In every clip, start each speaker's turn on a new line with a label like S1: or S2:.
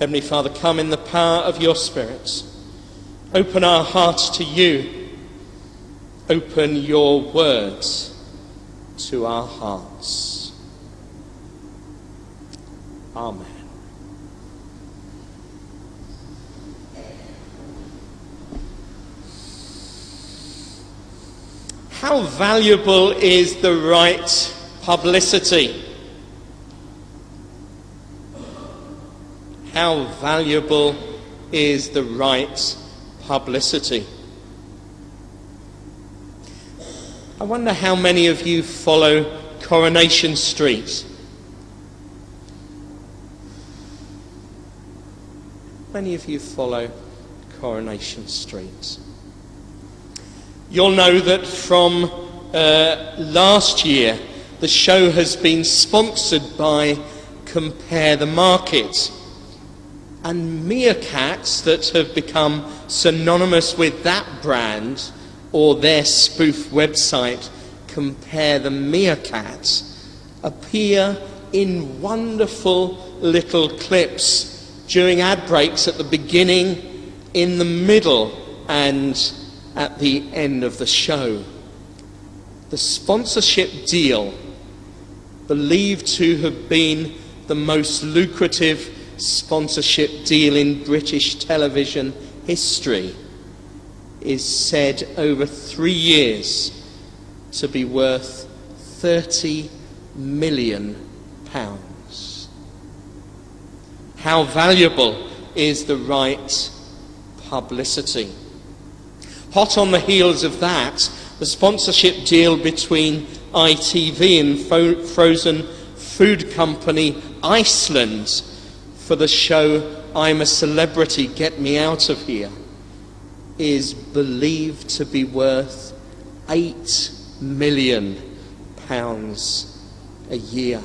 S1: Heavenly Father, come in the power of your Spirit. Open our hearts to you. Open your words to our hearts. Amen. How valuable is the right publicity? How valuable is the right publicity? I wonder how many of you follow Coronation Street. Many of you follow Coronation Street. You'll know that from last year, the show has been sponsored by Compare the Market. And meerkats that have become synonymous with that brand or their spoof website, Compare the Meerkat, appear in wonderful little clips during ad breaks at the beginning, in the middle, and at the end of the show. The sponsorship deal, believed to have been the most lucrative sponsorship deal in British television history, is said over 3 years to be worth £30 million. How valuable is the right publicity? Hot on the heels of that, the sponsorship deal between ITV and frozen food company Iceland for the show I'm a Celebrity, Get Me Out of Here, is believed to be worth £8 million a year.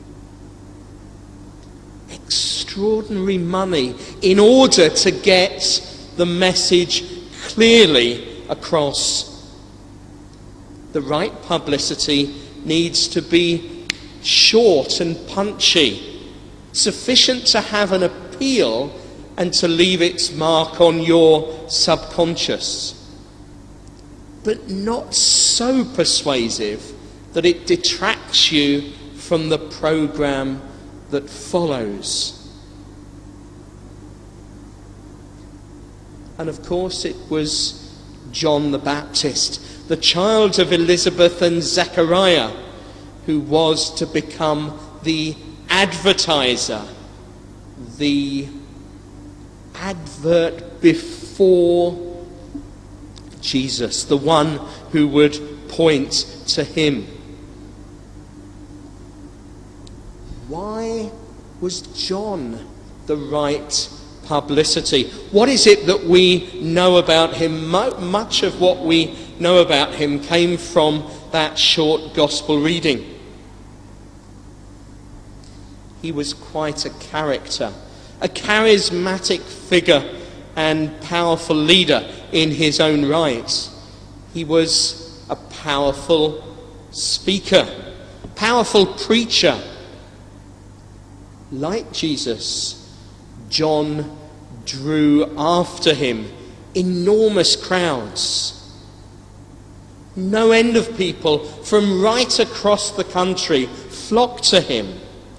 S1: Extraordinary money in order to get the message clearly across. The right publicity needs to be short and punchy, sufficient to have an appeal and to leave its mark on your subconscious, but not so persuasive that it detracts you from the programme that follows. And of course it was John the Baptist, the child of Elizabeth and Zechariah, who was to become the advertiser, the advert before Jesus, the one who would point to him. Why was John the right publicity? What is it that we know about him? Much of what we know about him came from that short gospel reading. He was quite a character, a charismatic figure and powerful leader in his own right. He was a powerful speaker, a powerful preacher. Like Jesus, John drew after him enormous crowds. No end of people from right across the country flocked to him.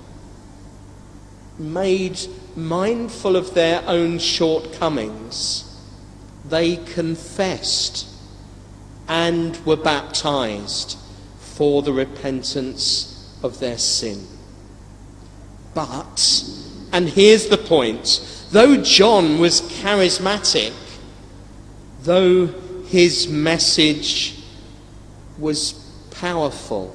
S1: Made mindful of their own shortcomings, they confessed and were baptized for the repentance of their sin. But, and here's the point, though John was charismatic, though his message was powerful,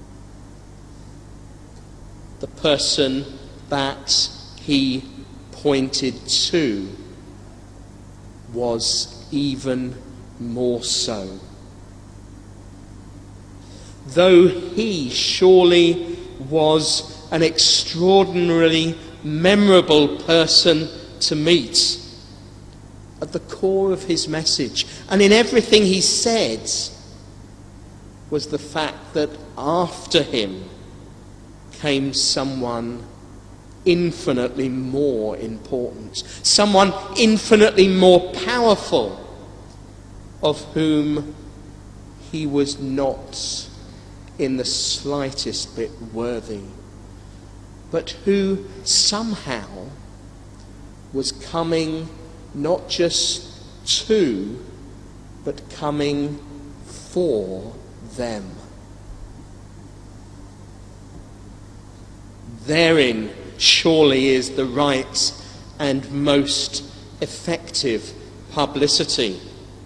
S1: the person that he pointed to was even more so. Though he surely was an extraordinarily memorable person to meet, at the core of his message and in everything he said was the fact that after him came someone infinitely more important, someone infinitely more powerful, of whom he was not in the slightest bit worthy, but who somehow was coming not just to, but coming for them. Therein surely is the right and most effective publicity.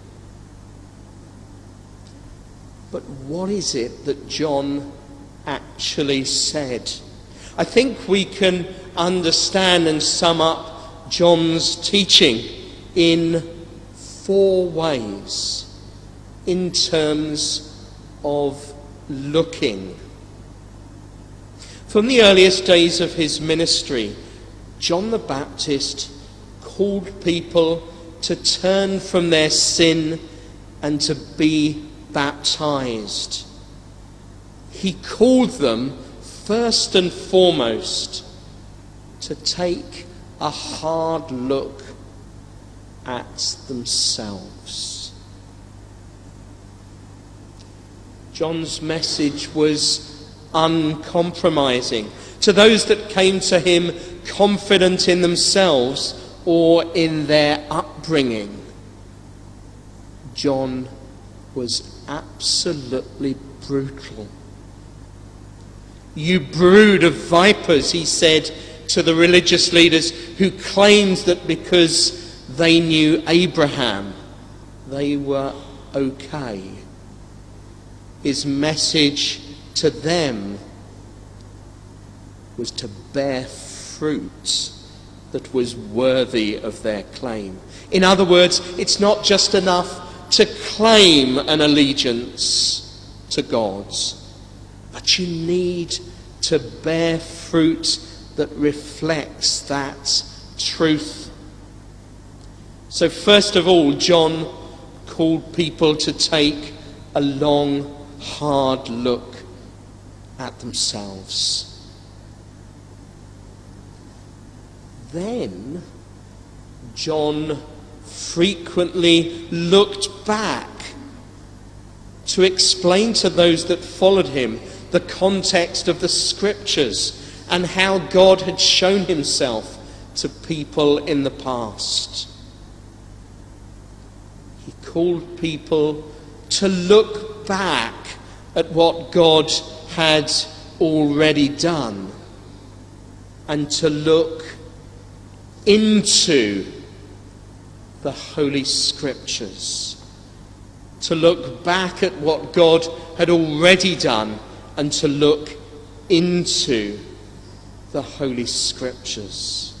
S1: But what is it that John actually said? I think we can understand and sum up John's teaching in 4 ways in terms of looking. From the earliest days of his ministry, John the Baptist called people to turn from their sin and to be baptized. He called them first and foremost to take a hard look at themselves. John's message was uncompromising to those that came to him confident in themselves or in their upbringing. John was absolutely brutal. "You brood of vipers," he said to the religious leaders who claimed that because they knew Abraham, they were okay. His message to them was to bear fruit that was worthy of their claim. In other words, it's not just enough to claim an allegiance to God, but you need to bear fruit that reflects that truth. So first of all, John called people to take a long, hard look at themselves. Then John frequently looked back to explain to those that followed him the context of the scriptures and how God had shown himself to people in the past. He called people to look back at what God had already done and to look into the Holy Scriptures, to look back at what God had already done and to look into the Holy Scriptures.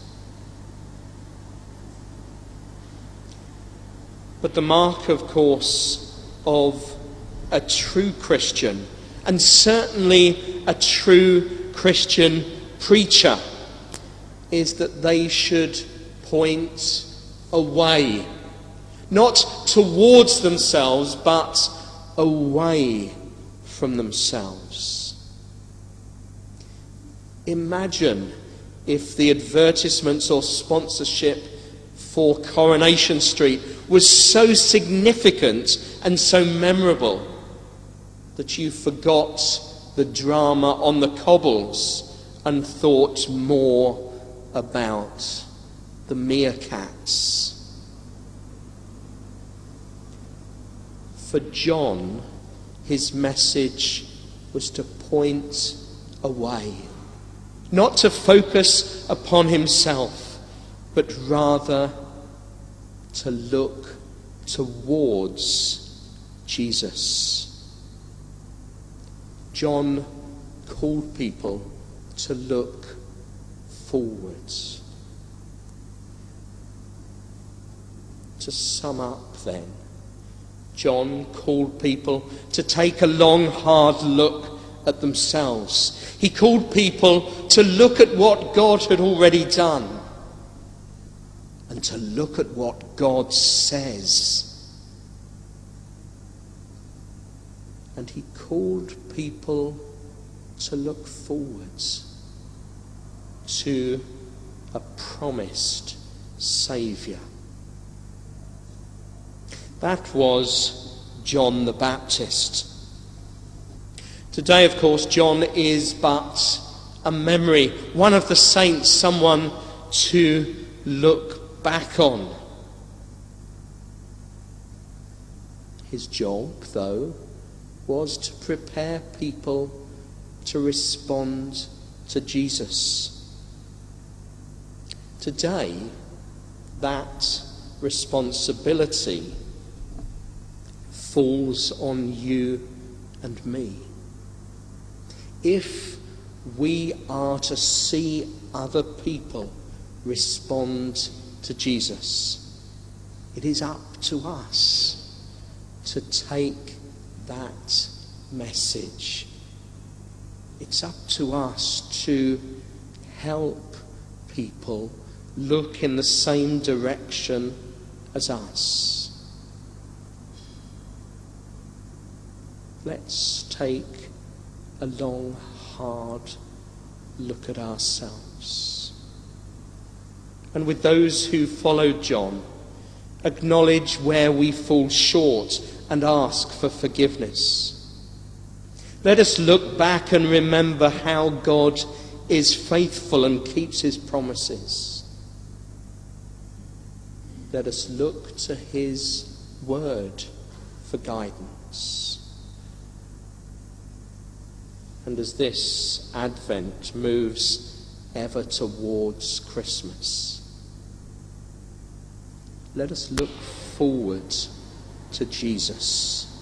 S1: But the mark, of course, of a true Christian, and certainly a true Christian preacher, is that they should point away. Not towards themselves, but away from themselves. Imagine if the advertisements or sponsorship for Coronation Street was so significant and so memorable that you forgot the drama on the cobbles and thought more about the meerkats. For John, his message was to point away, not to focus upon himself, but rather to look towards Jesus. John called people to look forwards. To sum up then, John called people to take a long, hard look at themselves. He called people to look at what God had already done and to look at what God says. And he called people to look forwards. to a promised Saviour. That was John the Baptist. Today, of course, John is but a memory, one of the saints, someone to look back on. His job, though, was to prepare people to respond to Jesus. Today, that responsibility falls on you and me. If we are to see other people respond to Jesus, it is up to us to take that message. It's up to us to help people look in the same direction as us. Let's take a long, hard look at ourselves. And with those who followed John, acknowledge where we fall short and ask for forgiveness. Let us look back and remember how God is faithful and keeps his promises. Let us look to his word for guidance. And as this Advent moves ever towards Christmas, let us look forward to Jesus.